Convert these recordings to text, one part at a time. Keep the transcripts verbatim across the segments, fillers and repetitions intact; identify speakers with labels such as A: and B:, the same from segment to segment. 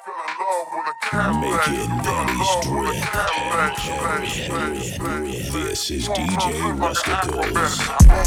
A: Making Daddy's drip. This is D J Rusticles.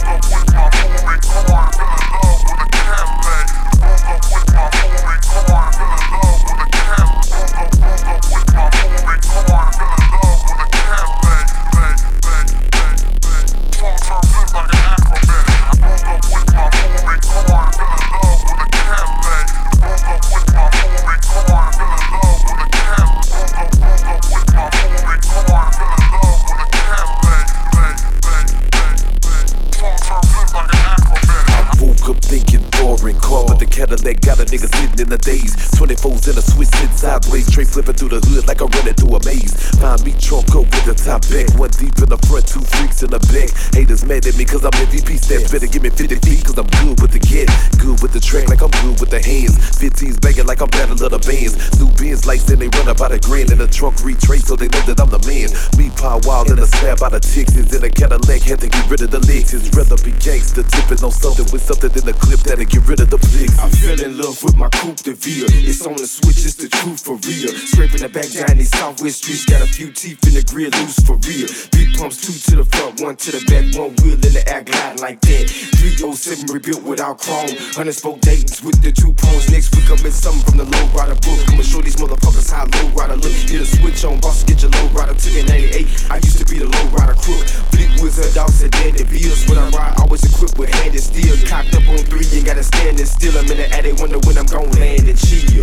B: Cadillac got a nigga sitting in the daze. twenty-fours in a Swiss sitting sideways. Tray flipping through the hood like I'm running through a maze. Find me trunk up with the top back. One deep in the front, two freaks in the back. Haters mad at me cause I'm M V P stats. Better give me fifty feet cause I'm good with the kid. Good with the track like I'm good with the hands. fifteens banging like I'm battle of the bands. New Benz lights and they run about a grand. In the trunk retrace so they know that I'm the man. Me power wild in a slab out of Texas. In a Cadillac had to get rid of the Lexus. Rather be gangster tipping on something with something in the clip that'll get rid of the pigs.
C: I fell in love with my coupe de ville. It's on the switch, it's the truth for real. Scraping the back down these southwest streets. Got a few teeth in the grill, loose for real. Big pumps, two to the front, one to the back. One wheel in the air gliding like that. three oh seven rebuilt without chrome. Hundred spoke Dayton's with the two phones. Next week I'm in something from the low rider book. I'ma show these motherfuckers how low rider look. Hit a switch on, boss, get your low rider. Took in ninety-eight, I used to be the low rider crook. Big wizard dogs at Dandy Bills. When I ride, always equipped with hand and steel. Cocked up on three, ain't gotta stand and still. I'm in the attic, wonder when I'm gon' land and chill.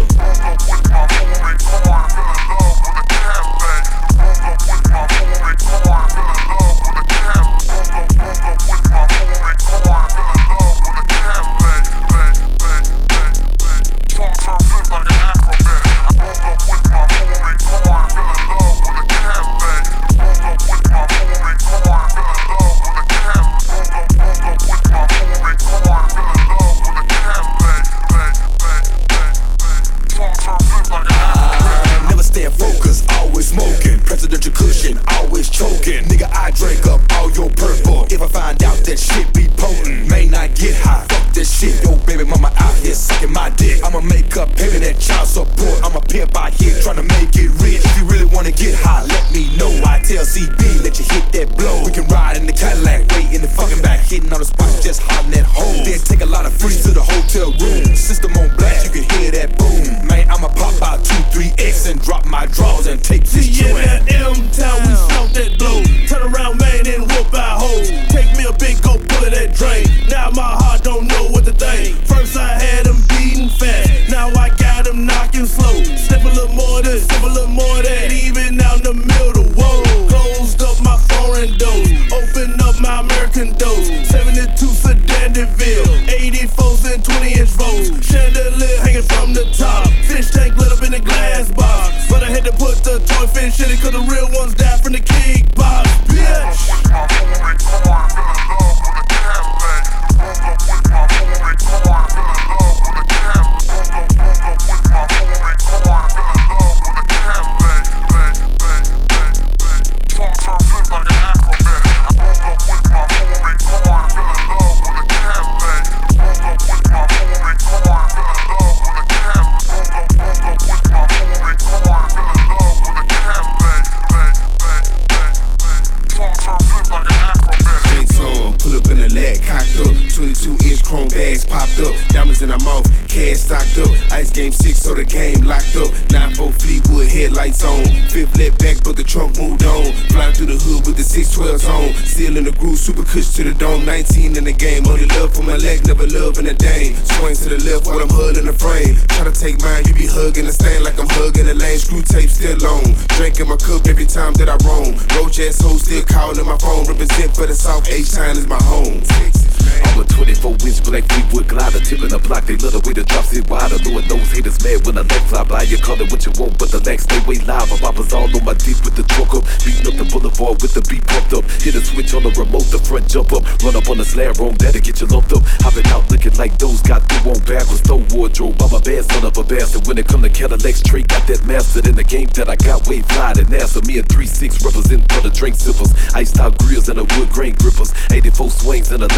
C: Presidential cushion, always choking. Nigga, I drink up all your purple. If I find out that shit be potent, may not get high. Fuck that shit, yo baby mama out here sucking my dick. I'ma make up paying that child support. I'm a pimp out here trying to make it rich. If you really wanna get high, let me know. I tell C B, let you hit that blow. We can ride in the Cadillac, wait in the fucking back, hitting on the spots, just hollering at home. Then take a lot of free to the hotel room. System on blast, you can hear that boom. Man, I'ma pop out two three X and drop my drawers and take this joint.
D: M-Town, we stomp that blow. Turn around, man, and whoop our hoes. Take me a big go pull of that drain. Now my heart don't know what to think. First I had them beating fast. Now I got them knocking slow. Step a little more this, step a little more that. Even out in the middle, whoa. Closed up my foreign doors. Open up my American doors. seventy-two Sedan DeVille. eighty-fours and twenty inch rolls. Chandelier hanging from the top. Fish tank lit up in a glass box. But I had to put the toy fish in it cause the real ones died from the kickbox, bitch.
C: twenty-two inch chrome bags popped up, diamonds in our mouth, cash stocked up. Ice game six, so the game locked up. nine four Fleetwood headlights on. Fifth let back, but the trunk moved on. Flying through the hood with the six twelves on. Still in the groove, super cush to the dome. nineteen in the game, only love for my leg, never love in a dame. Swing to the left while I'm huddling the frame. Try to take mine, you be hugging the stain like I'm hugging the lane. Screw tape still on. Drinking my cup every time that I roam. Roach ass hoes still calling my phone. Represent for the South, H-Town is my home.
B: I'm a twenty-four inch black Fleetwood glider. Tipping the block, they love the way the drops it wider. Lord knows haters mad when I let fly by. You call it what you want, but the legs stay way live. My poppers all on my dick with the truck up. Beating up the boulevard with the beat pumped up. Hit a switch on the remote, the front jump up. Run up on the slab room, that'll get you lumped up. Hopping out looking like those got through on backwards. No wardrobe, I'm a bad son of a bastard. When it come to Cadillac straight, got that mastered in the game that I got way fly than NASA. Me and three six represent for the drink sippers. Iced out grills and the wood grain grippers. eighty-four swings and a late night two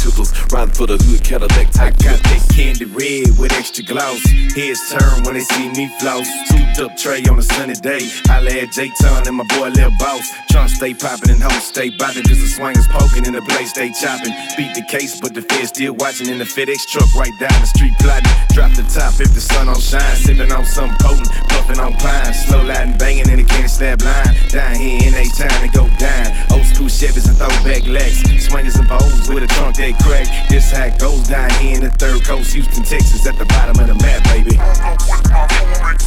B: tippers. Riding for the hood, Cadillac
C: I
B: type.
C: got that candy red with extra gloss. Heads turn when they see me floss. Souped up tray on a sunny day. Holla at J-Ton and my boy Lil Boss. Trump stay poppin' and hoes stay boppin'. Cause the swingers poking in the place stay choppin'. Beat the case, but the feds still watchin'. In the FedEx truck right down the street plotting. Drop the top if the sun don't shine. Sippin' on something potent, puffin' on pine. Slow lightin' bangin' in the candy slab line. Down here in H time to go down. Old school Chevys and throwback Lex. Swingers and poles with a trunk that crack. This how it goes down here in the third coast. Houston, Texas at the bottom of the map, baby.